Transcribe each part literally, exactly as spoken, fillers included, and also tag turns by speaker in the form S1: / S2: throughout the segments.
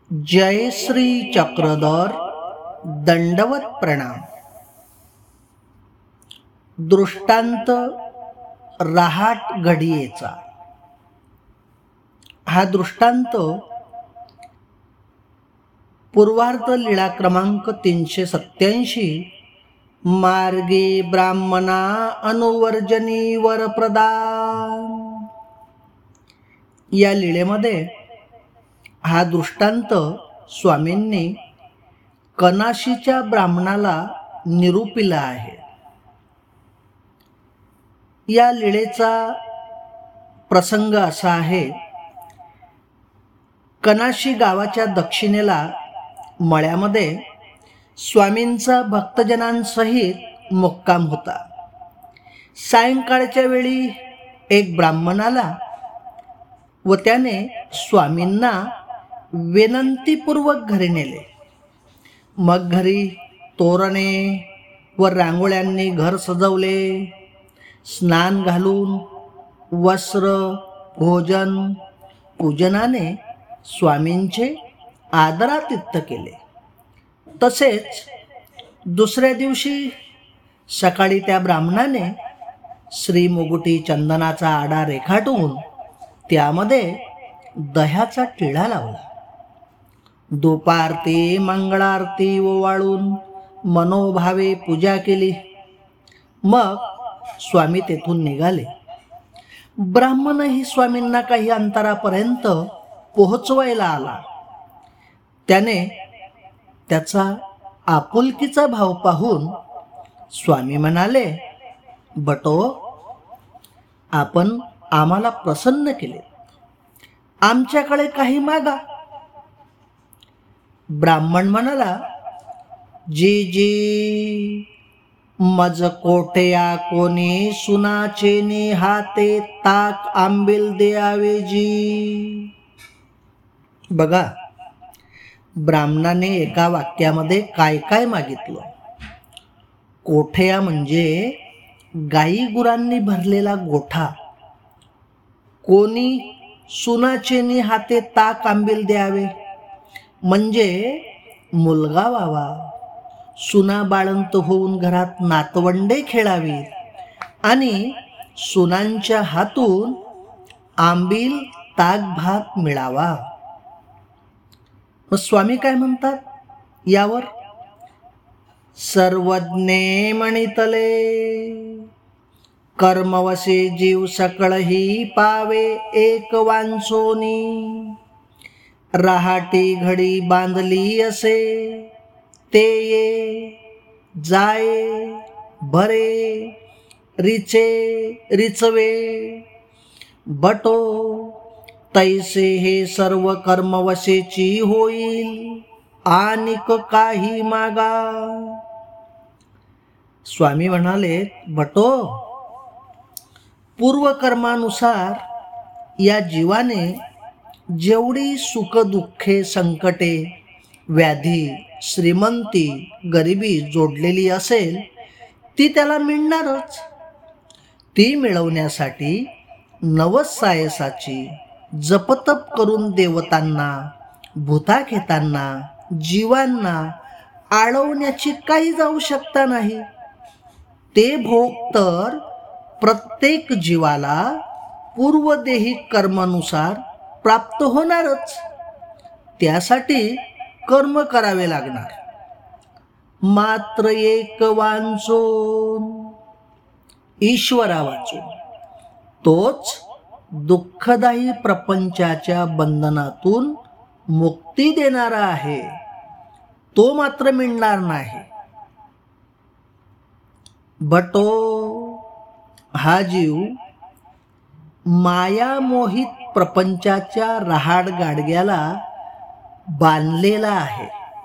S1: जय श्री चक्रधर दंडवत प्रणाम। दृष्टांत रहाट घडियेचा। हा दृष्टांत पूर्वार्ध लीळा क्रमांक तीनशे सत्याऐंशी मार्गे ब्राह्मणा अनुवर्जनी वरप्रदान या लीळेमध्ये हा दृष्टांत स्वामींनी कनाशीच्या ब्राह्मणाला निरूपिला आहे। या लीळेचा प्रसंग असा आहे, कनाशी गावाच्या दक्षिणेला मळ्यामध्ये स्वामींचा भक्तजनांसहित मुक्काम होता। सायंकाळच्या वेळी एक ब्राह्मण आला व त्याने स्वामींना विनंतीपूर्वक घरी नेले। मग घरी तोरणे व रांगोळ्यांनी घर सजवले। स्नान घालून वस्त्र भोजन पूजनाने स्वामींचे आदरातिथ्य केले। तसेच दुसऱ्या दिवशी सकाळी त्या ब्राह्मणाने श्रीमुगटी चंदनाचा आडा रेखाटून त्यामध्ये दह्याचा टिळा लावला। धूपारती मंगळारती ओवाळून मनोभावे पूजा केली। मग स्वामी तेथून निघाले। ब्राह्मणही स्वामींना काही अंतरापर्यंत पोहोचवायला आला। त्याने त्याचा आपुलकीचा भाव पाहून स्वामी म्हणाले, बटो, आपण आम्हाला प्रसन्न केले, आमच्याकडे काही मागा। ब्राह्मण म्हणाला, जी जी मज कोठया कोणी सुनाचेनी हाते ताक आंबील द्यावे जी। बघा, ब्राह्मणाने एका वाक्यामध्ये काय काय मागितलं। कोठया म्हणजे गाई गुरांनी भरलेला गोठा। कोणी सुनाचेनी हाते ताक आंबील द्यावे म्हणजे मुलगा व्हावा, सुना बाळंत होऊन घरात नातवंडे खेळावीत आणि सुनांच्या हातून आंबील ताक भात मिळावा। मग स्वामी काय म्हणतात यावर? सर्वज्ञे म्हणितले कर्मवसे जीव सकळही पावे एक वांसोनी। रहाटी घडी बांधली असे ते ये जाये भरे रिचे रिचवे। बटो, तैसे हे सर्व कर्मवशेची होईल आनिक काही मागा। स्वामी म्हणाले, बटो, पूर्वकर्मानुसार या जीवाने जेवढी सुखदुःखे संकटे व्याधी श्रीमंती गरिबी जोडलेली असेल ती त्याला मिळणारच। ती मिळवण्यासाठी नवसायसाची जपतप करून देवतांना भूताखेतांना जीवांना आळवण्याची काही आवश्यकता नाही। ते भोग तर प्रत्येक जीवाला पूर्वदेही कर्मानुसार प्राप्त होणारच। त्यासाठी कर्म करावे लागणार। मात्र एक वांचून ईश्वरा वाचून, तोच दुःखदायी प्रपंचाच्या बंधनातून मुक्ती देणारा आहे, तो मात्र मिळणार नाही। बटो, हा जीव मायामोहित प्रपंचाच्या रहाड गाडग्याला बांधलेला आहे।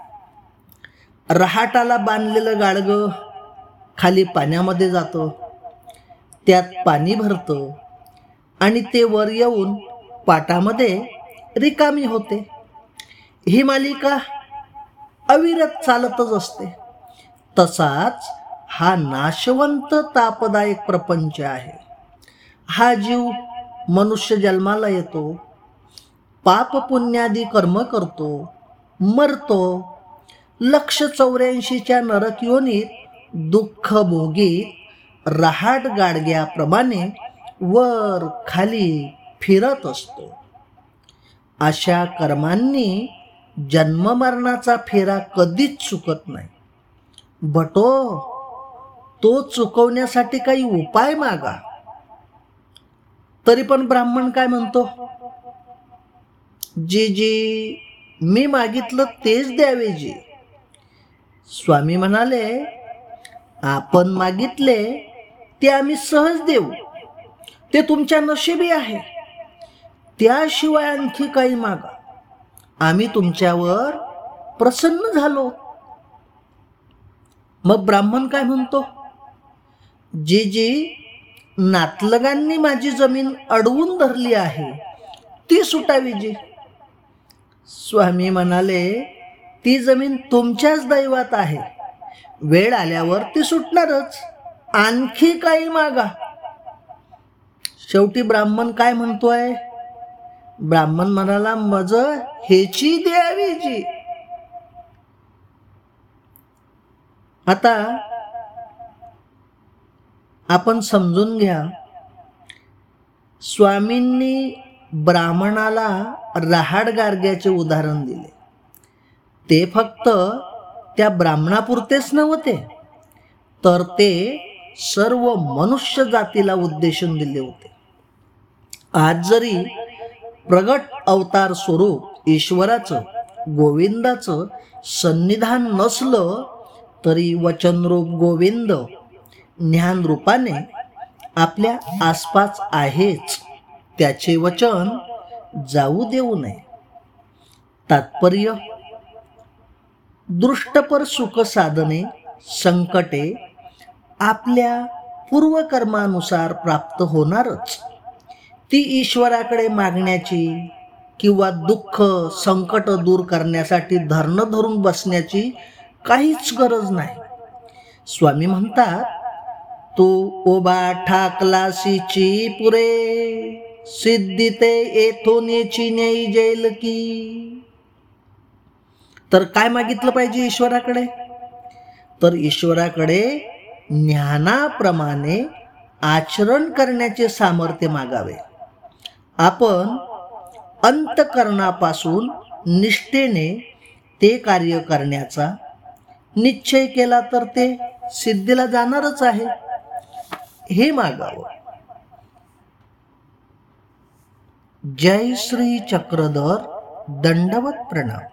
S1: रहाटाला बांधलेलं गाडगं खाली पाण्यामध्ये जातं, त्यात पाणी भरतं आणि ते वर येऊन पाटामध्ये रिकामी होते। ही मालिका अविरत चालतच असते। तसाच हा नाशवंत तापदायक प्रपंच आहे। हा जीव मनुष्य जन्माला येतो, पाप पुण्यादी कर्म करतो, मरतो. लक्ष चौऱ्याऐंशीच्या नरक योनीत दुःख भोगीत रहाट गाडग्याप्रमाणे वर खाली फिरत असतो. अशा कर्मांनी जन्ममरणाचा फेरा कधीच चुकत नाही. बटो, तो चुकवण्यासाठी काही उपाय मागा. तरी पण ब्राह्मण काय म्हणतो? जी जी मी मागितलं तेच द्यावे जी. स्वामी म्हणाले, आपण मागितले ते आम्ही सहज देऊ, ते तुमच्या नशिबी आहे. त्याशिवाय आणखी काही मागा, आम्ही तुमच्यावर प्रसन्न झालो. मग ब्राह्मण काय म्हणतो? जी जी नातलगांनी माझी जमीन अडवून धरली आहे ती सुटावी जी. स्वामी म्हणाले, ती जमीन तुमच्याच दैवात आहे, वेळ आल्यावर ती सुटणारच, आणखी काही मागा. शेवटी ब्राह्मण काय म्हणतोय? ब्राह्मण म्हणाला, मज हेची द्यावी जी. आता आपण समजून घ्या, स्वामींनी ब्राह्मणाला रहाड गाडग्याचे उदाहरण दिले. ते फक्त त्या ब्राह्मणापुरतेच नव्हते, तर ते सर्व मनुष्य जातीला उद्देशून दिले होते. आज जरी प्रगट अवतार स्वरूप ईश्वराचं, गोविंदाचं सन्निधान नसलं तरी वचनरूप गोविंद ज्ञानरूपाने आपल्या आसपास आहेच. त्याचे वचन जाऊ देऊ नये. तात्पर्य, दृष्टपर सुख साधने संकटे आपल्या पूर्वकर्मानुसार प्राप्त होणारच. ती ईश्वराकडे मागण्याची किंवा दुःख संकट दूर करण्यासाठी धरणं धरून बसण्याची काहीच गरज नाही. स्वामी म्हणतात, तू उभा ठाकलासीची पुरे, सिद्धी ते येथोनेची नेई जेल की. तर काय मागितलं पाहिजे ईश्वराकडे? तर ईश्वराकडे ज्ञानाप्रमाणे आचरण करण्याचे सामर्थ्य मागावे. आपण अंतःकरणापासून निष्ठेने ते कार्य करण्याचा निश्चय केला तर ते सिद्धीला जाणारच आहे. हे मागावं. जय श्री चक्रधर. दंडवत प्रणाम.